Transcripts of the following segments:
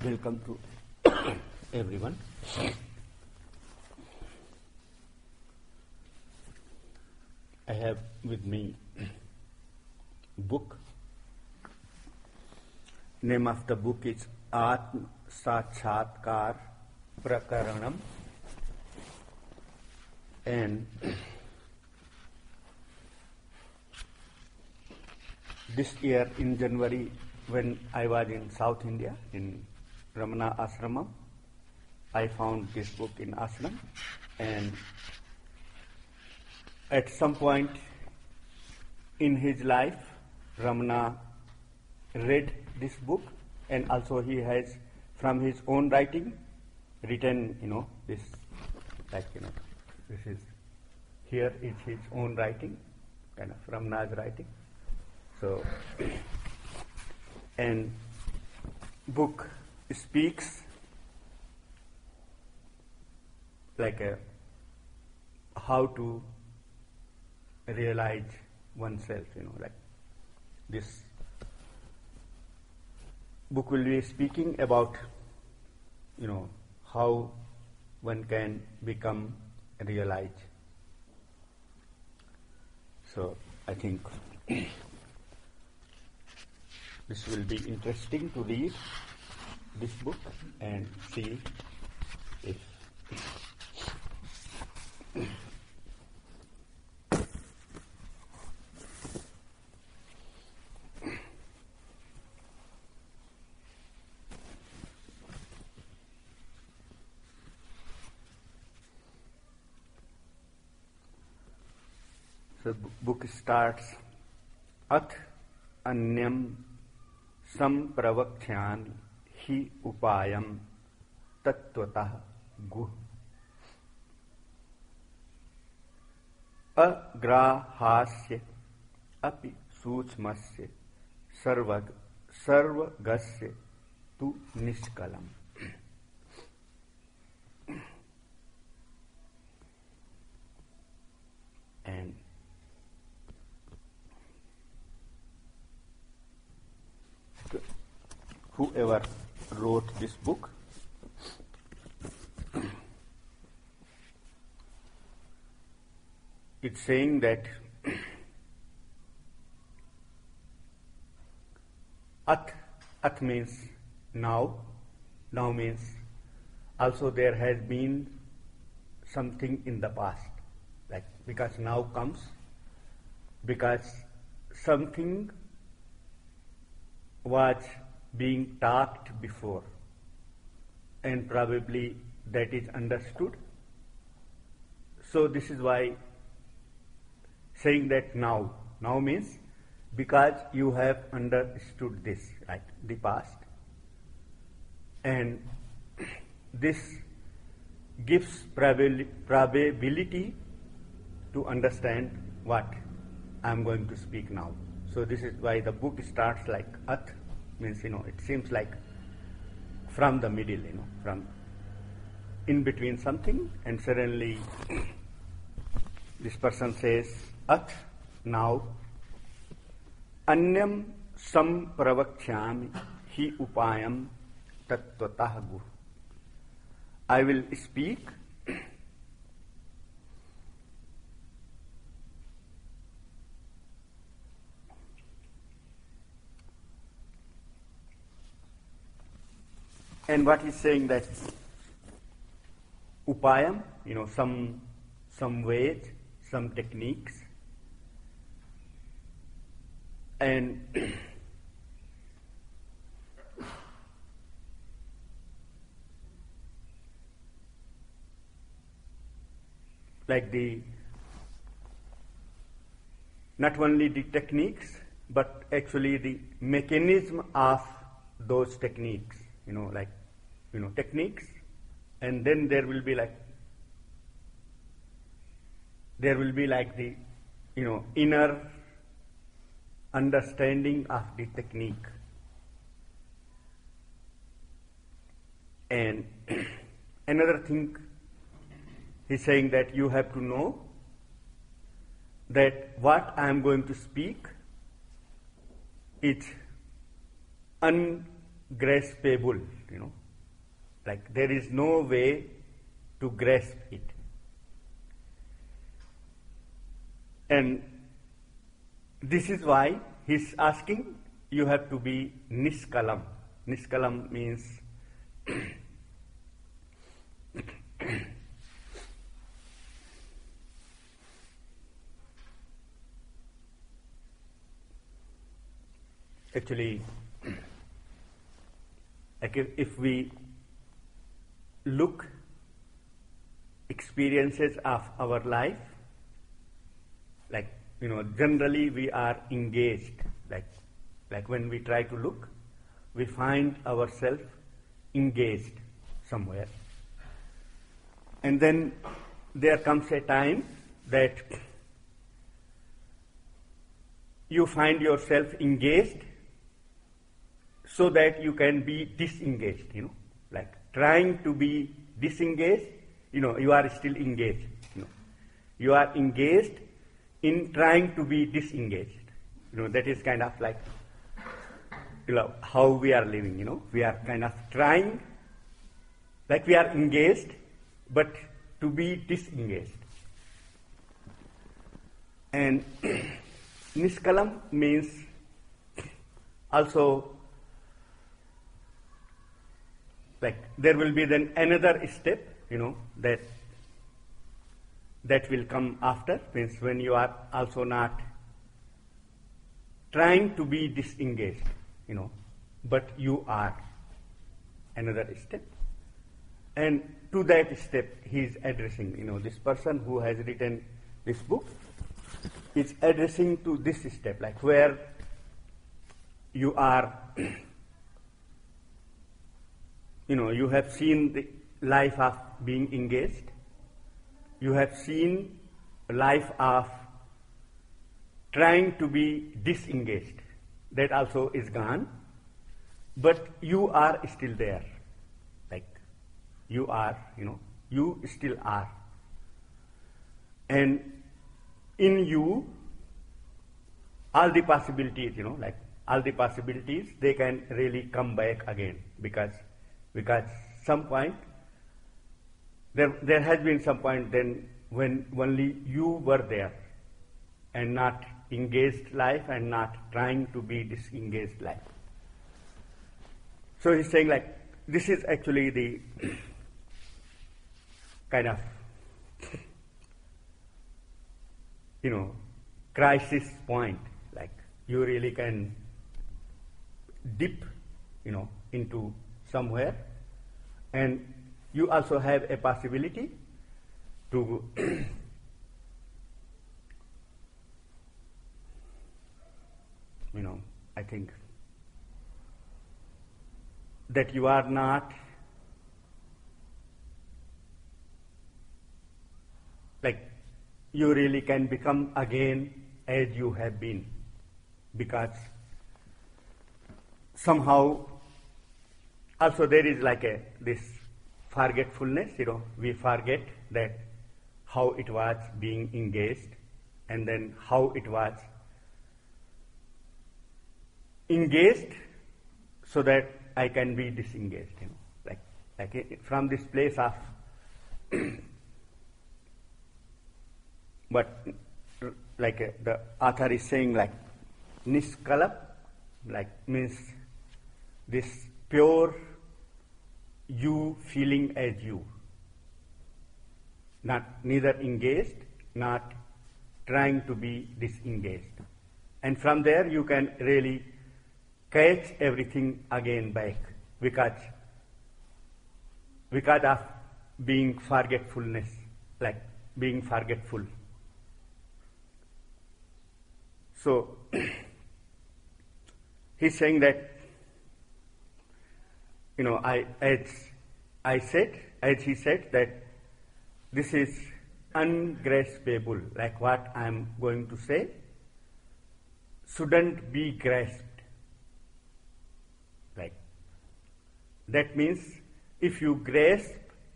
Welcome to everyone. I have with me book. Name of the book is Atma Sakshatkar Prakaranam, and this year in January, when I was in South India in Ramana Ashramam, I found this book in ashram, and at some point in his life, Ramana read this book, and also he has, from his own writing, written, this is, here is his own writing, kind of Ramana's writing. So, and book speaks like how to realize oneself, like this book will be speaking about, how one can become realized. So I think this will be interesting to read this book and see if so book starts Ath Anyam Sampravakhyami hi upayam tattvatah guh agrahasya api suchmasya sarvagasya tu nishkalam. And whoever wrote this book it's saying that at means now means also there has been something in the past, like because now comes because something was being talked before, and probably that is understood. So this is why saying that now means because you have understood this, right, the past, and this gives probability to understand what I am going to speak now. So this is why the book starts like At, means, it seems like from the middle, from in between something, and suddenly this person says, At, now, Anyam sampravakhyami hi upayam tattvatah guh. I will speak and what he's saying that upayam, some ways, some techniques, and like not only the techniques, but actually the mechanism of those techniques, techniques, and then there will be like the, inner understanding of the technique. And another thing, he's saying that you have to know that what I am going to speak is graspable, like there is no way to grasp it. And this is why he's asking, you have to be niskalam. Niskalam means actually, like if we look experiences of our life, like generally we are engaged, like when we try to look, we find ourselves engaged somewhere, and then there comes a time that you find yourself engaged so that you can be disengaged, like trying to be disengaged, you are still engaged, you are engaged in trying to be disengaged, that is kind of like how we are living, we are kind of trying, like we are engaged, but to be disengaged. And niskalam means also, like there will be then another step, that will come after, means when you are also not trying to be disengaged, but you are another step. And to that step he is addressing, this person who has written this book is addressing to this step, like where you are, you have seen the life of being engaged, you have seen a life of trying to be disengaged, that also is gone, but you are still there, like you are, you still are. And in you, all the possibilities, like all the possibilities, they can really come back again, because some point, there has been some point then when only you were there and not engaged life and not trying to be disengaged life. So he's saying like this is actually the kind of crisis point, like you really can dip into somewhere, and you also have a possibility to I think that you are not like you really can become again as you have been, because somehow also there is like this forgetfulness, we forget that how it was being engaged and then how it was engaged so that I can be disengaged, like from this place of but like the author is saying, like niskalap, like means this pure you feeling as you, neither engaged, not trying to be disengaged. And from there you can really catch everything again back, because of being forgetfulness, like being forgetful. So he's saying that as he said that this is ungraspable, like what I am going to say shouldn't be grasped. Like that means if you grasp,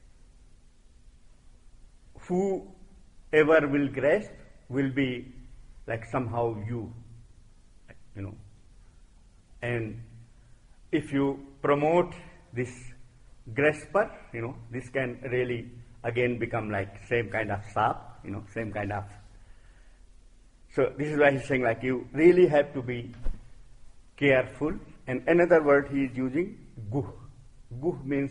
whoever will grasp will be like somehow you, and if you promote this grasper, this can really again become like same kind of sap, same kind of. So this is why he's saying like you really have to be careful. And another word he is using, guh. Guh means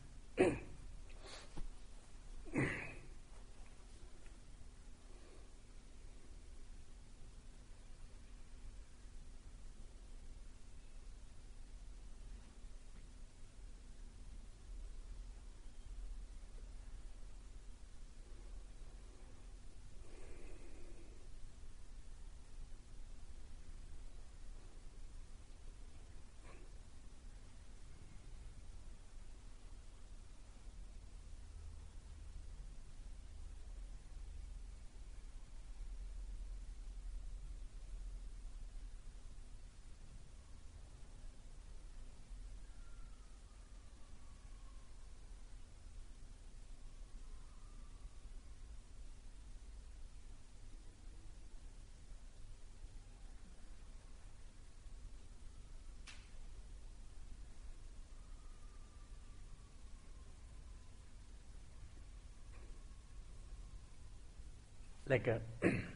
like a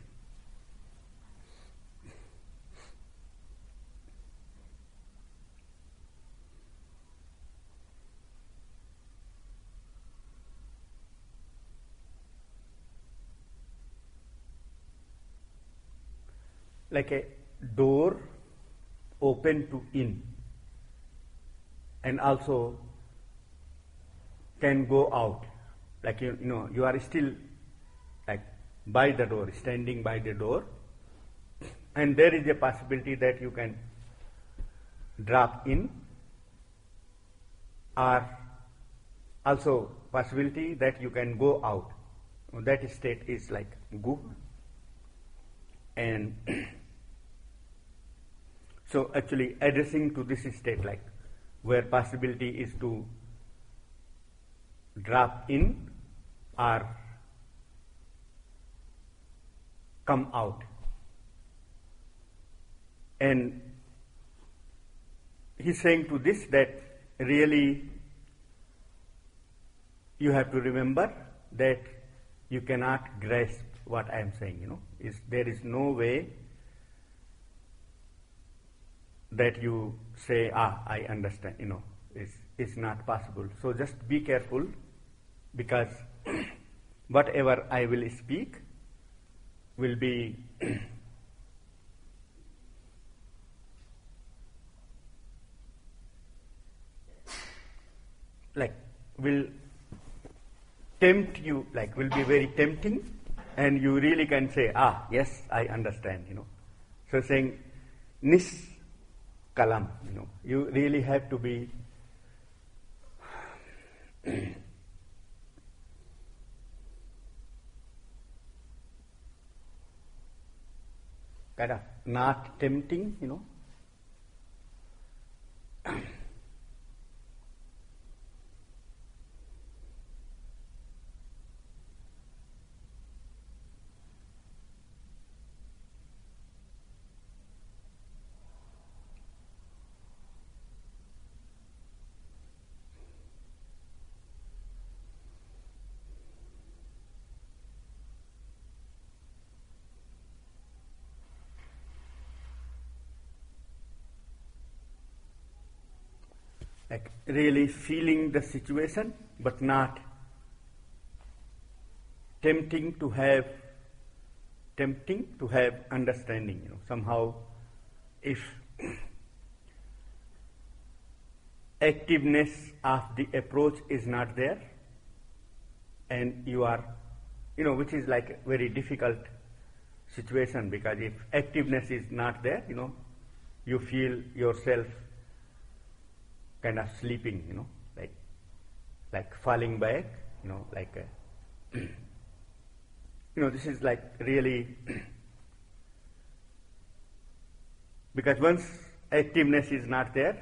like a door open to in, and also can go out. Like you are still like by the door, standing by the door, and there is a possibility that you can drop in, or also possibility that you can go out. That state is like gu. And so actually addressing to this state, like where possibility is to drop in or come out. And he's saying to this that really you have to remember that you cannot grasp what I am saying, there is no way that you say, I understand, it's not possible. So just be careful, because whatever I will speak will be like will tempt you, like will be very tempting, and you really can say, yes, I understand, So saying nis kalam, you really have to be kind of not tempting, like really feeling the situation, but not tempting to have understanding. Somehow, if activeness of the approach is not there, and you are, which is like a very difficult situation, because if activeness is not there, you feel yourself kind of sleeping, like falling back, like this is like really because once activeness is not there,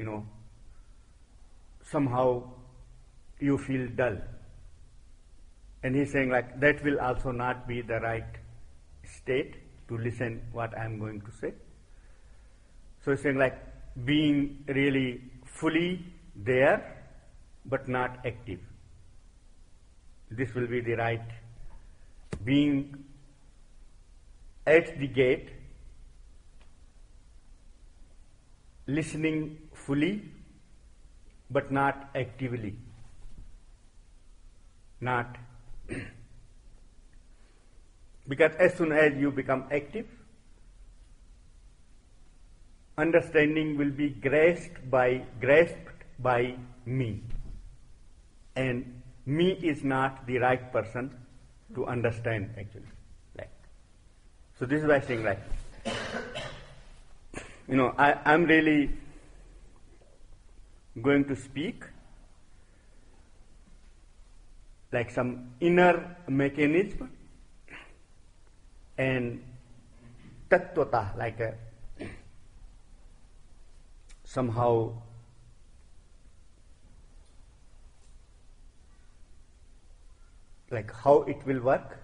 somehow you feel dull. And he's saying like that will also not be the right state to listen what I am going to say. So he's saying like being really fully there but not active. This will be the right. Being at the gate, listening fully but not actively. Not because as soon as you become active, understanding will be grasped by me, and me is not the right person to understand actually. Like, so this is why I'm saying, like, I'm really going to speak like some inner mechanism and tattvata, like somehow like how it will work,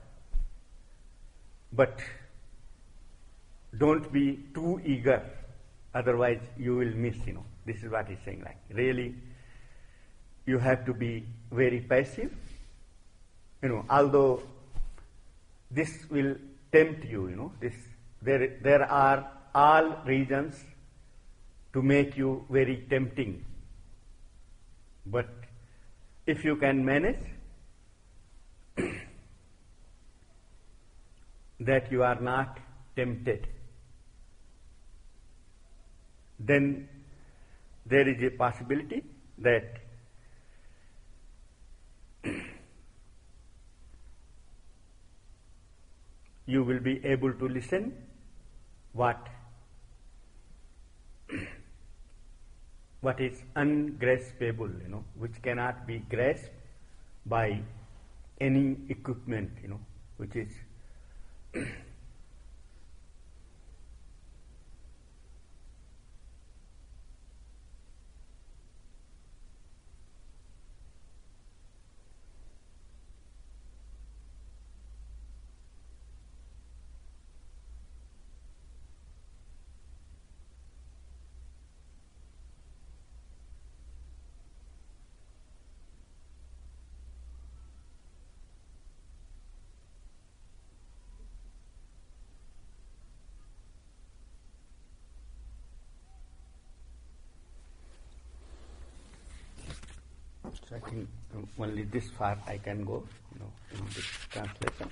but don't be too eager, otherwise you will miss, This is what he's saying, like really you have to be very passive, although this will tempt you, there are all reasons to make you very tempting. But if you can manage that you are not tempted, then there is a possibility that you will be able to listen what is ungraspable, which cannot be grasped by any equipment, which is so I think only this far I can go, in this translation.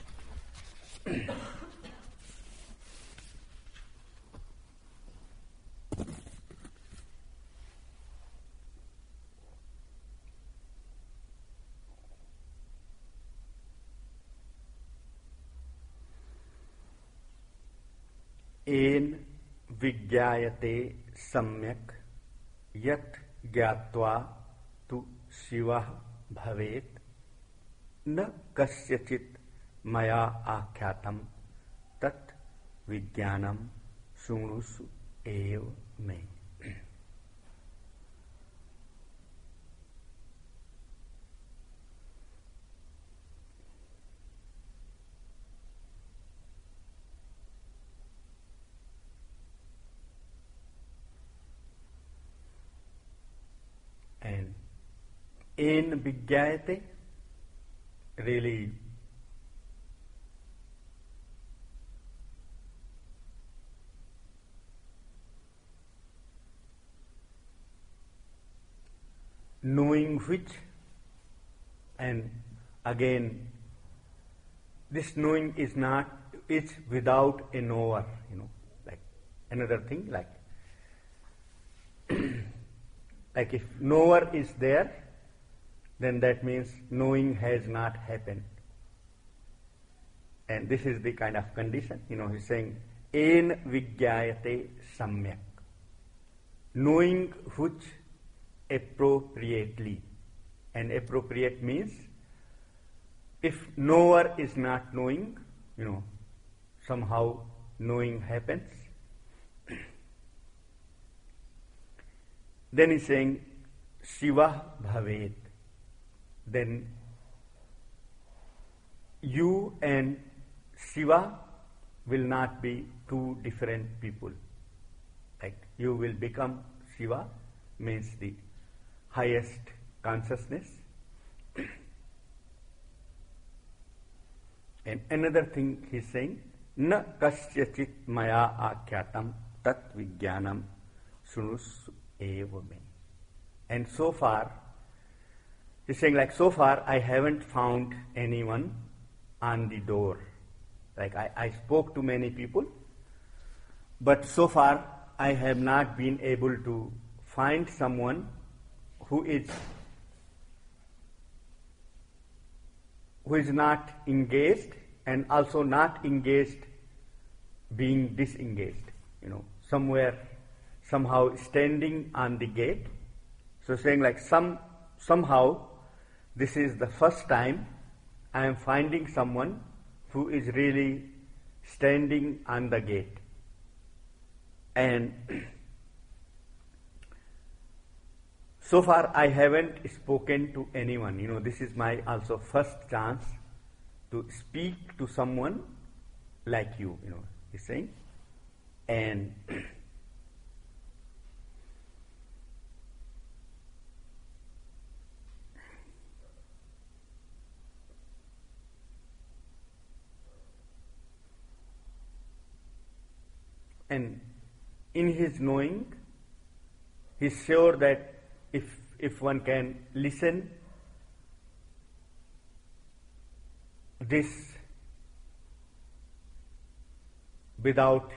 एन विज्ञायते सम्यक् यत् ज्ञात्वा तु शिवः भवेत् न कस्यचित् मया आख्यातं तत् विज्ञानं शृणुषु एव मे. And in Vigyayate, really knowing which, and again this knowing is without a knower, like another thing, like like if knower is there, then that means knowing has not happened. And this is the kind of condition, he's saying, en vigyayate samyak, knowing which appropriately. And appropriate means if knower is not knowing, somehow knowing happens. Then he's saying, Shiva bhavet. Then you and Shiva will not be two different people. Like you will become Shiva means the highest consciousness. And another thing he's saying, na kasyachit maya akyatam tat vijnanam sunus eva me. And so far, he's saying like, so far I haven't found anyone on the door. Like I spoke to many people, but so far I have not been able to find someone who is not engaged and also not engaged being disengaged, somehow standing on the gate. So saying like somehow this is the first time I am finding someone who is really standing on the gate. And so far I haven't spoken to anyone. This is my also first chance to speak to someone like you, he's saying. And in his knowing, he's sure that if one can listen this without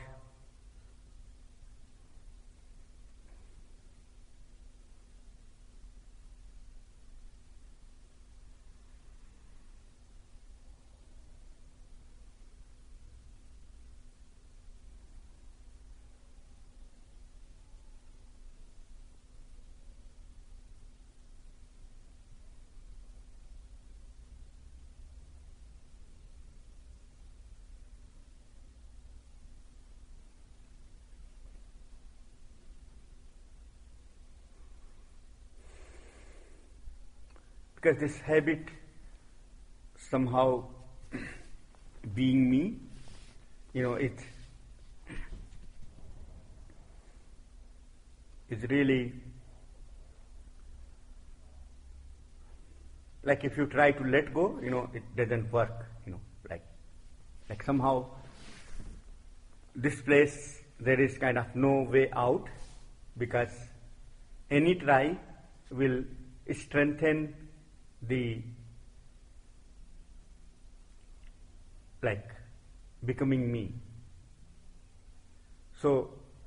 because this habit somehow being me, it is really like if you try to let go, it doesn't work, like somehow this place there is kind of no way out, because any try will strengthen the becoming me. So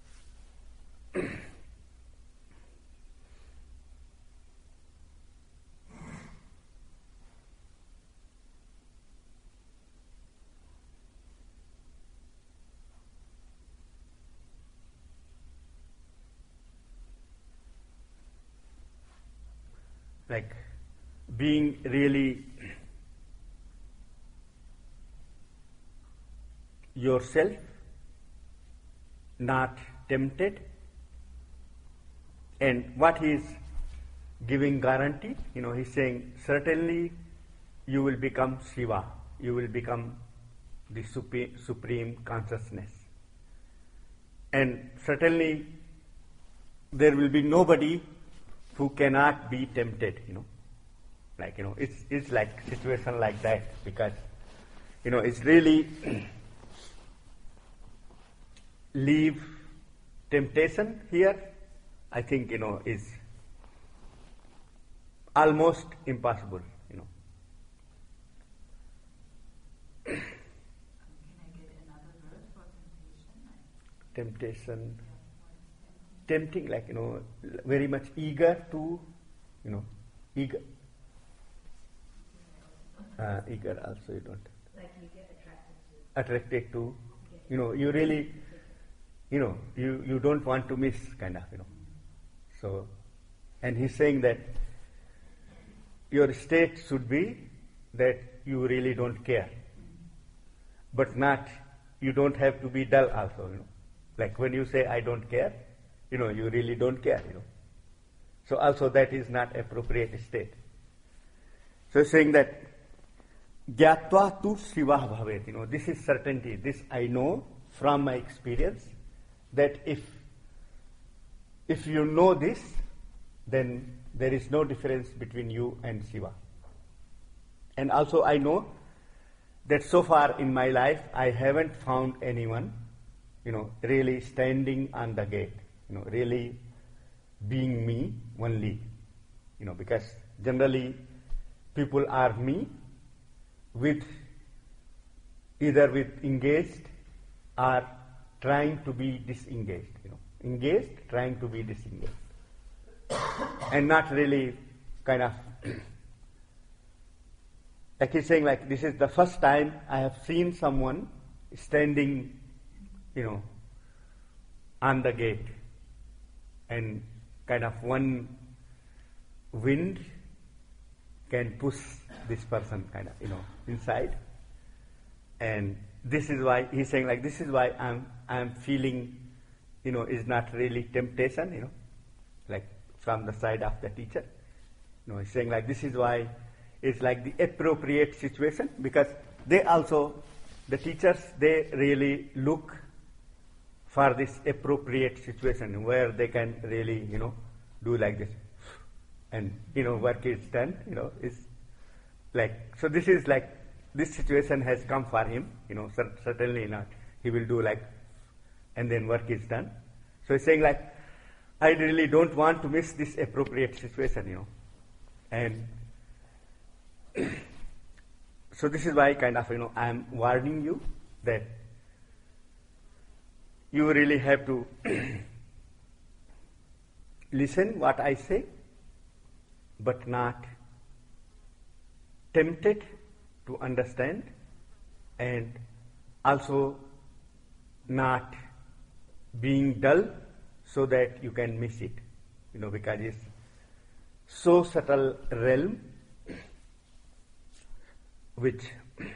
being really yourself, not tempted. And what he is giving guarantee, he's saying certainly you will become Shiva, you will become the supreme consciousness. And certainly there will be nobody who cannot be tempted, it's like situation like that, because it's really leave temptation here, I think is almost impossible. Can I get another word for temptation? Temptation, tempting, very much eager to, eager. Eager also you don't. Like you get attracted to, you really, you don't want to miss, kind of, So, and he's saying that your state should be that you really don't care, but not, you don't have to be dull also, Like when you say I don't care, you really don't care, So also that is not appropriate state. So saying that Gyatva tu Shiva bhavet, this is certainty. This I know from my experience, that if if you know this, then there is no difference between you and Shiva. And also I know that so far in my life I haven't found anyone, really standing on the gate, really being me only, because generally people are me with either with engaged or trying to be disengaged, engaged, trying to be disengaged, and not really kind of like he's saying, like, this is the first time I have seen someone standing, on the gate, and kind of one wind can push this person kind of, inside. And this is why he's saying, like, this is why I'm feeling, is not really temptation, like from the side of the teacher. He's saying, like, this is why it's like the appropriate situation, because they also, the teachers, they really look for this appropriate situation where they can really, do like this, and work is done, is like, so this is like, this situation has come for him, certainly not. He will do like, and then work is done. So he's saying, like, I really don't want to miss this appropriate situation, and so this is why kind of, I am warning you that you really have to listen what I say, but not tempted to understand, and also not being dull so that you can miss it, because it's so subtle realm which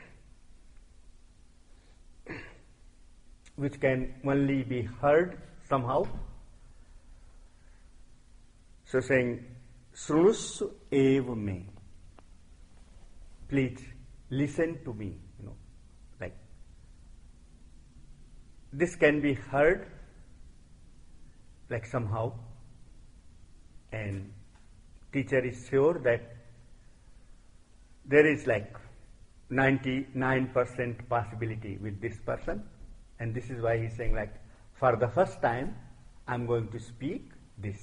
can only be heard somehow. So saying, Srunussu eva me. Please listen to me, like this can be heard like somehow, and teacher is sure that there is like 99% possibility with this person, and this is why he's saying, like, for the first time I'm going to speak this.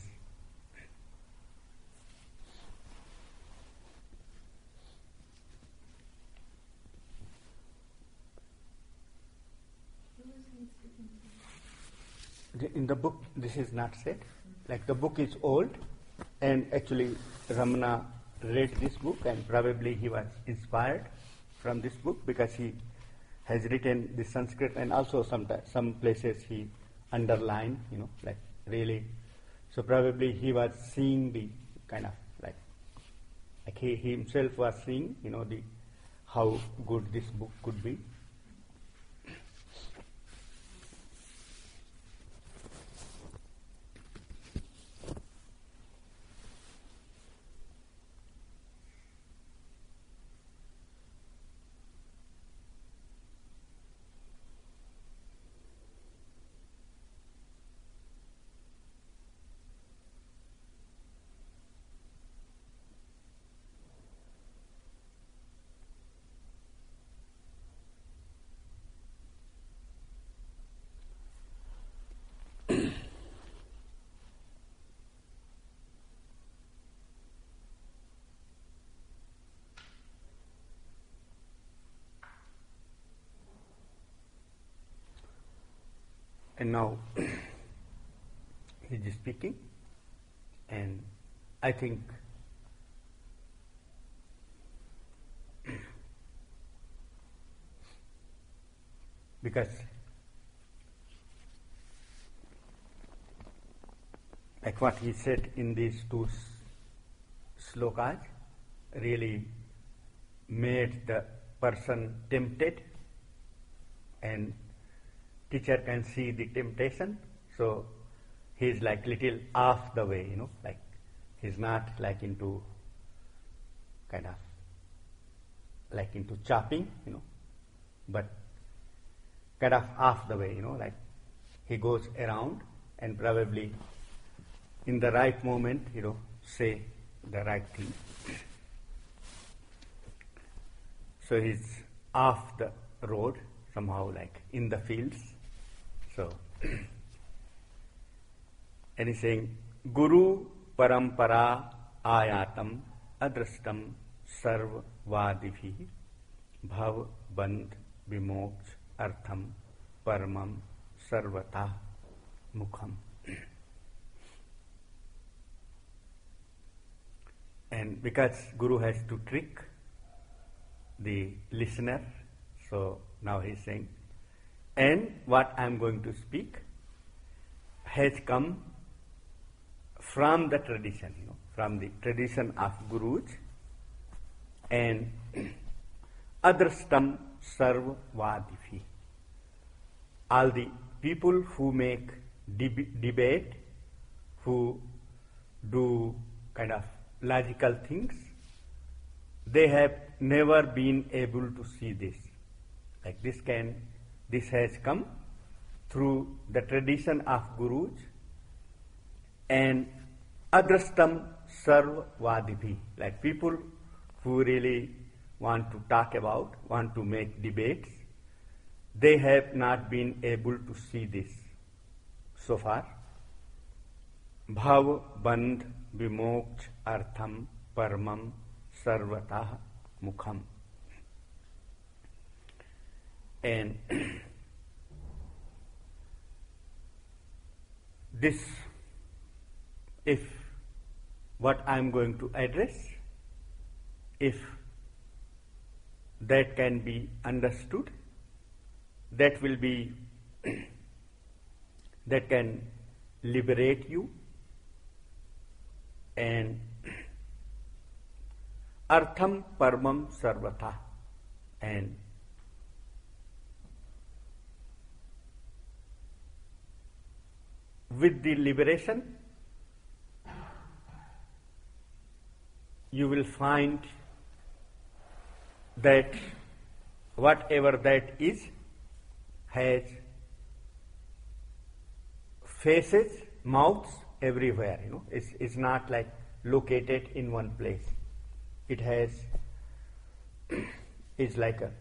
In the book, this is not said. Like, the book is old, and actually Ramana read this book, and probably he was inspired from this book, because he has written the Sanskrit, and also some places he underlined, like really. So probably he was seeing the kind of like he himself was seeing, the how good this book could be. And now he is speaking, and I think because like what he said in these two slokas really made the person tempted, and teacher can see the temptation, so he's like little off the way, like he's not like into kind of like into chopping, but kind of off the way, like he goes around, and probably in the right moment, say the right thing. So he's off the road, somehow like in the fields. So, and he's saying, Guru parampara ayatam adrastam sarva vadibhi bhav bandh vimoksha artham paramam sarvata mukham. And because Guru has to trick the listener, so now he's saying, and what I am going to speak has come from the tradition, from the tradition of Gurus, and adrastam sarva vadifi. All the people who make debate, who do kind of logical things, they have never been able to see this. Like this has come through the tradition of Gurus, and adrastam sarva vadipi, like people who really want to talk about, want to make debates, they have not been able to see this so far. Bhav bandh vimoksha artham paramam sarvatah mukham. And this, if what I am going to address, if that can be understood, that will be, that can liberate you, and artham paramam sarvata, and with the liberation you will find that whatever that is has faces, mouths everywhere. It's not like located in one place. It has, is like a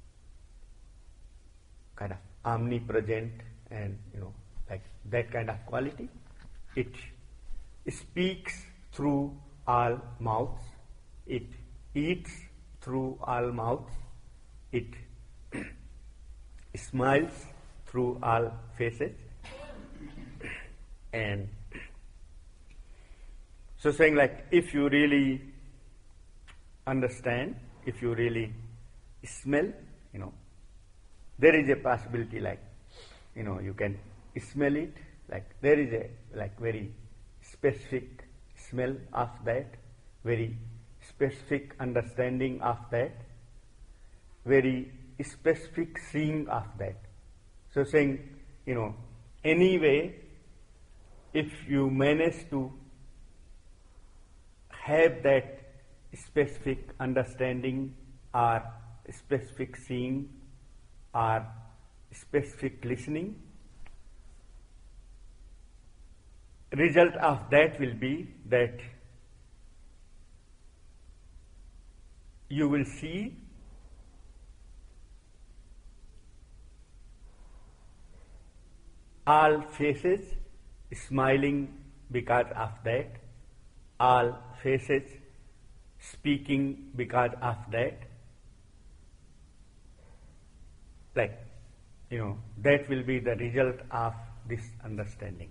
kind of omnipresent, and like that kind of quality. It speaks through all mouths. It eats through all mouths. It smiles through all faces. And so saying, like, if you really understand, if you really smell, there is a possibility, like, you can smell it, like there is a like very specific smell of that, very specific understanding of that, very specific seeing of that. So saying, anyway, if you manage to have that specific understanding or specific seeing or specific listening, result of that will be that you will see all faces smiling because of that, all faces speaking because of that. Like, that will be the result of this understanding.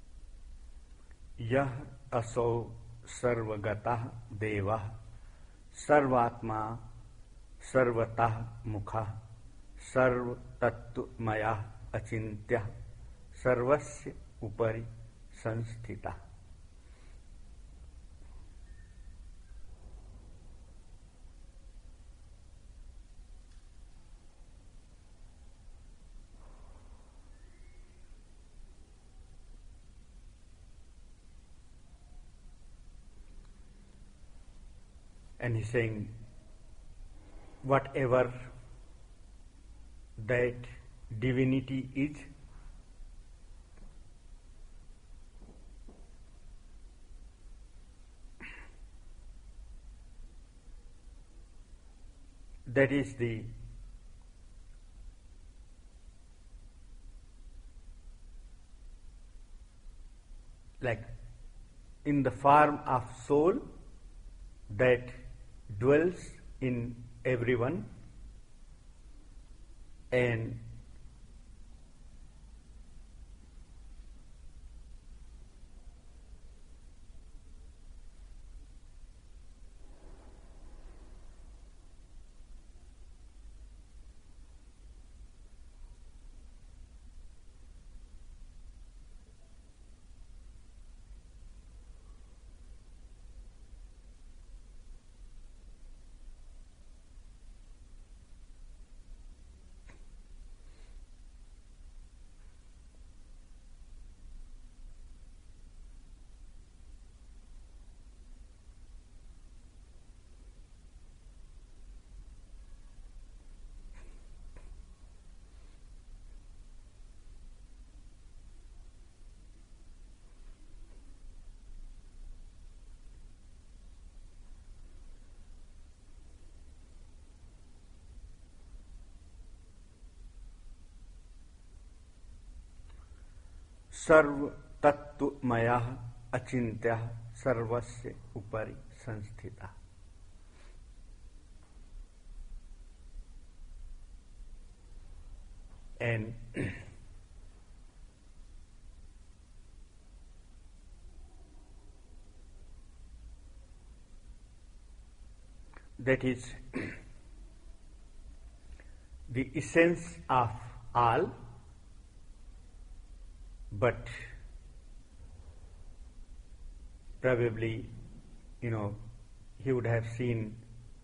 यह असौ सर्वगतः देवः सर्वात्मा सर्वतः मुखः सर्वतत्त्वमयः अचिन्त्यः सर्वस्य उपरि संस्थितः. And he's saying, whatever that divinity is, that is the like in the form of soul that dwells in everyone, and सर्व तत्त्वमयः अचिन्त्यः सर्वस्य उपरि संस्थितः. And that is the essence of all, but probably, he would have seen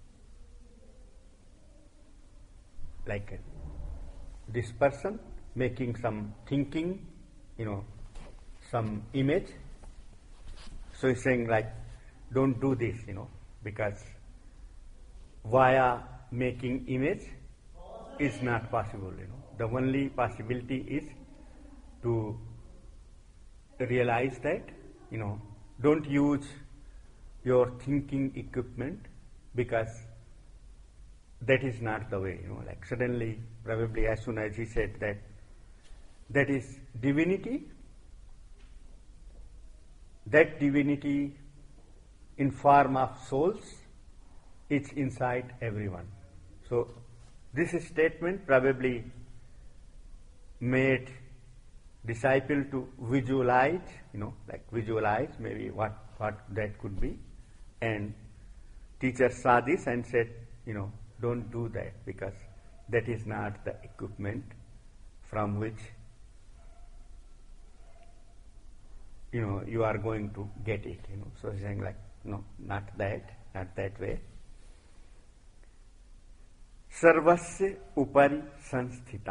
like this person making some thinking, some image. So he's saying like, don't do this, because via making image is not possible, The only possibility is to realize that, don't use your thinking equipment, because that is not the way, like suddenly, probably as soon as he said that is divinity, that divinity in form of souls is inside everyone. So this statement probably made disciple to visualize, visualize maybe what that could be, and teacher saw this and said, don't do that, because that is not the equipment from which you are going to get it. So he's saying like, no, not that way. Sarvasya upari sanstita.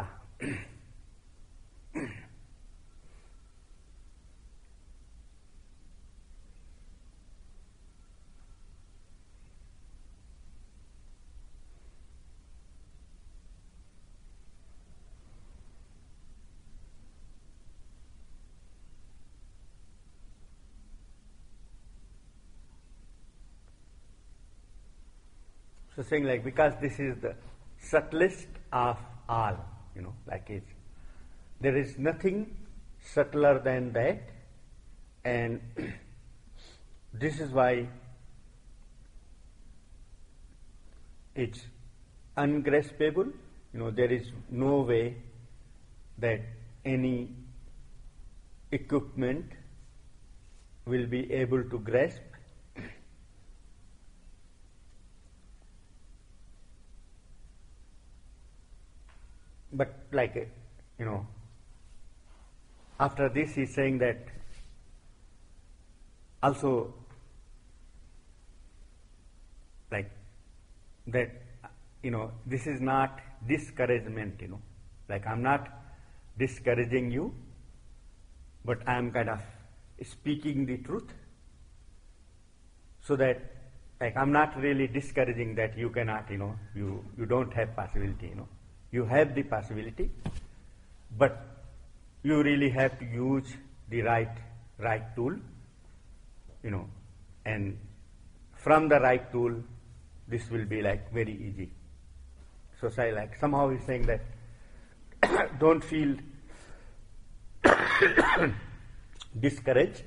So saying like, because this is the subtlest of all, there is nothing subtler than that, and this is why it's ungraspable. There is no way that any equipment will be able to grasp. but after this he's saying that also like that, this is not discouragement, like I'm not discouraging you, but I'm kind of speaking the truth, so that like I'm not really discouraging that you cannot, you don't have possibility, you have the possibility, but you really have to use the right tool, and from the right tool this will be like very easy. So say like somehow he's saying that don't feel discouraged.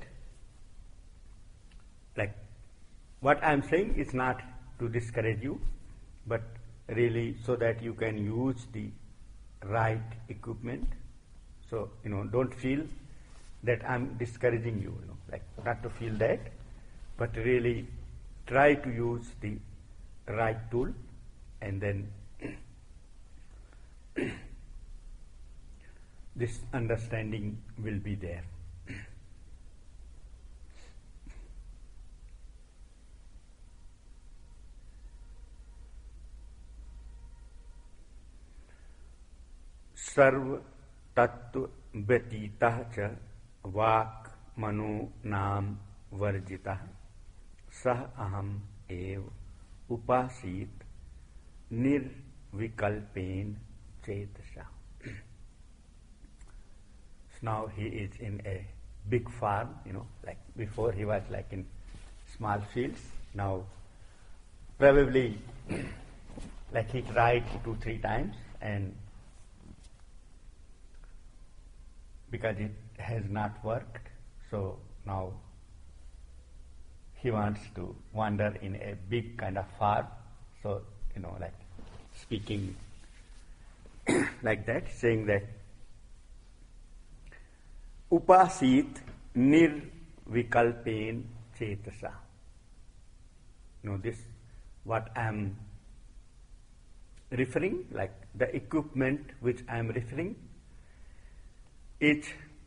Like what I'm saying is not to discourage you, but really so that you can use the right equipment. So, don't feel that I'm discouraging you, like not to feel that, but really try to use the right tool, and then this understanding will be there. सर्व तत्व व्यतीतः च वाक् मनो नाम वर्जितः सह अहम एव उपासीत निर्विकल्पेन चेतसा. So now he is in a big farm, like before he was like in small fields. Now probably like he tried 2-3 times, and because it has not worked, so now he wants to wander in a big kind of farm. So, like speaking like that, saying that upasit nirvikalpen chetasa. This what I am referring, like the equipment which I am referring, is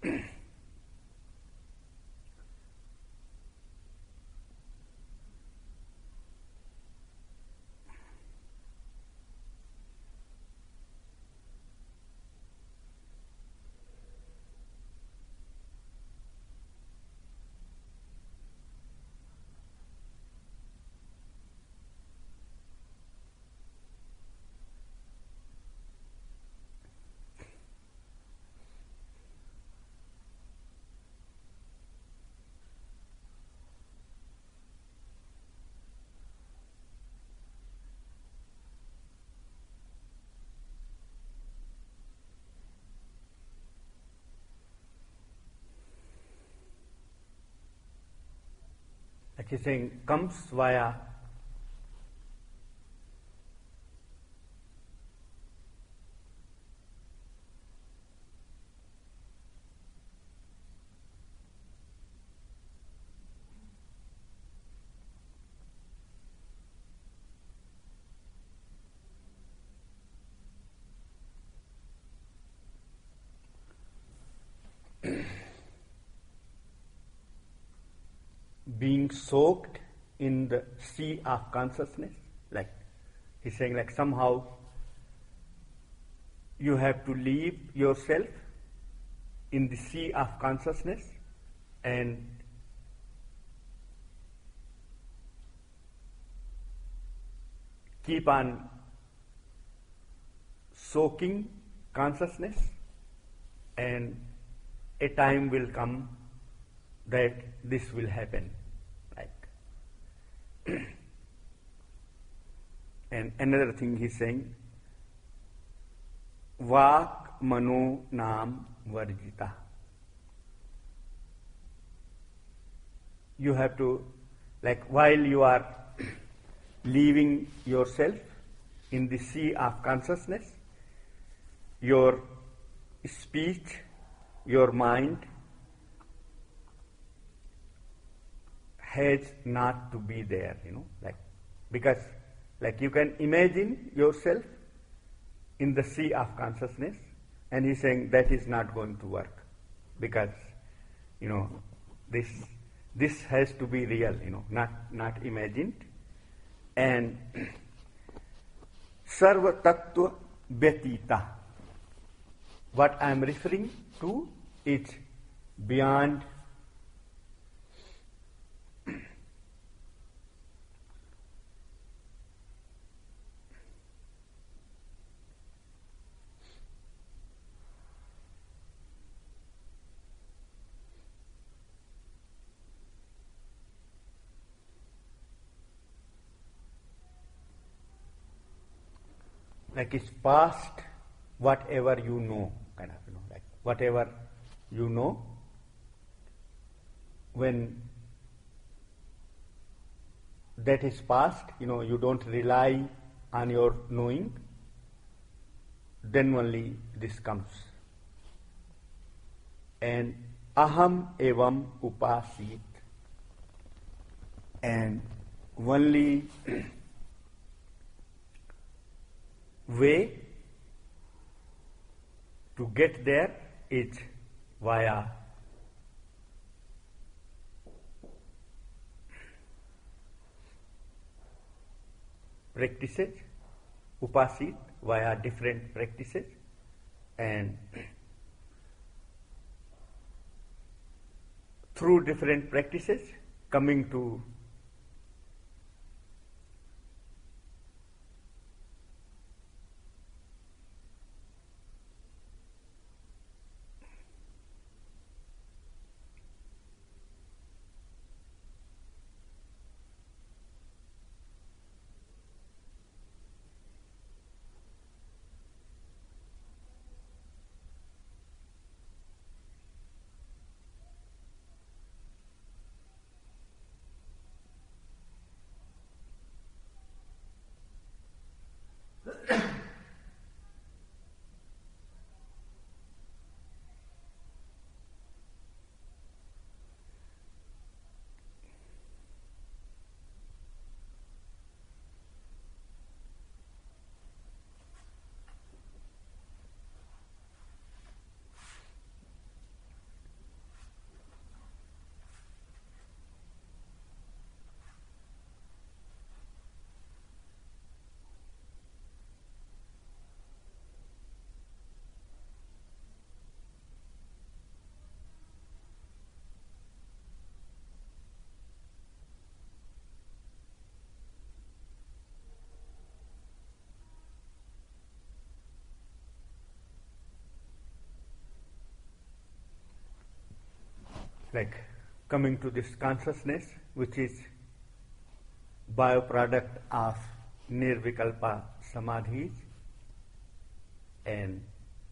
like he's saying comes via being soaked in the sea of consciousness. Like he's saying, like somehow you have to leave yourself in the sea of consciousness and keep on soaking consciousness, and a time will come that this will happen. And another thing he's saying, Vak mano nam varjita. You have to, like while you are leaving yourself in the sea of consciousness, your speech, your mind has not to be there, like because like you can imagine yourself in the sea of consciousness, and he's saying that is not going to work because, this has to be real, not imagined. And Sarva Tattva Vyatita. What I am referring to is beyond like it's past whatever you know, kind of, like whatever you know, when that is past, you don't rely on your knowing, then only this comes. And aham evam upasit, and only way to get there is via practices, upasit, via different practices, and through different practices coming to like coming to this consciousness, which is byproduct of nirvikalpa samadhis, and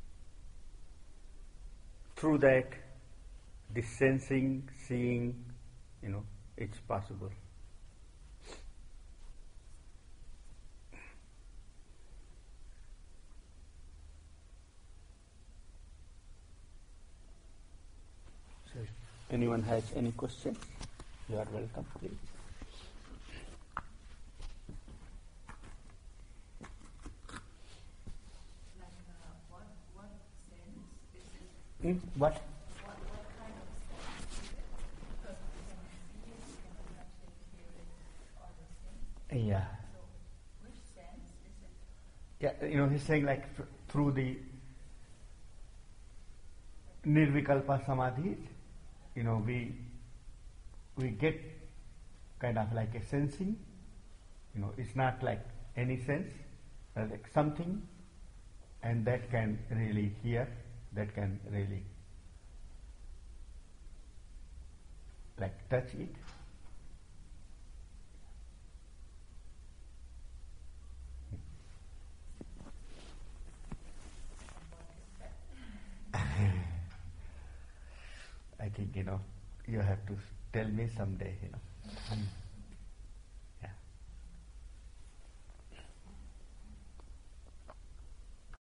through that this sensing, seeing, it's possible. So if anyone has any questions, you are welcome, please. What sense is it? What? What kind of sense is it? Because we can see it, we can actually hear it, all those things. Yeah. So, which sense is it? Yeah, he's saying like through the nirvikalpa samadhi, we get kind of like a sensing. It's not like any sense, but like something, and that can really hear, that can really like touch it. I think, you have to tell me someday,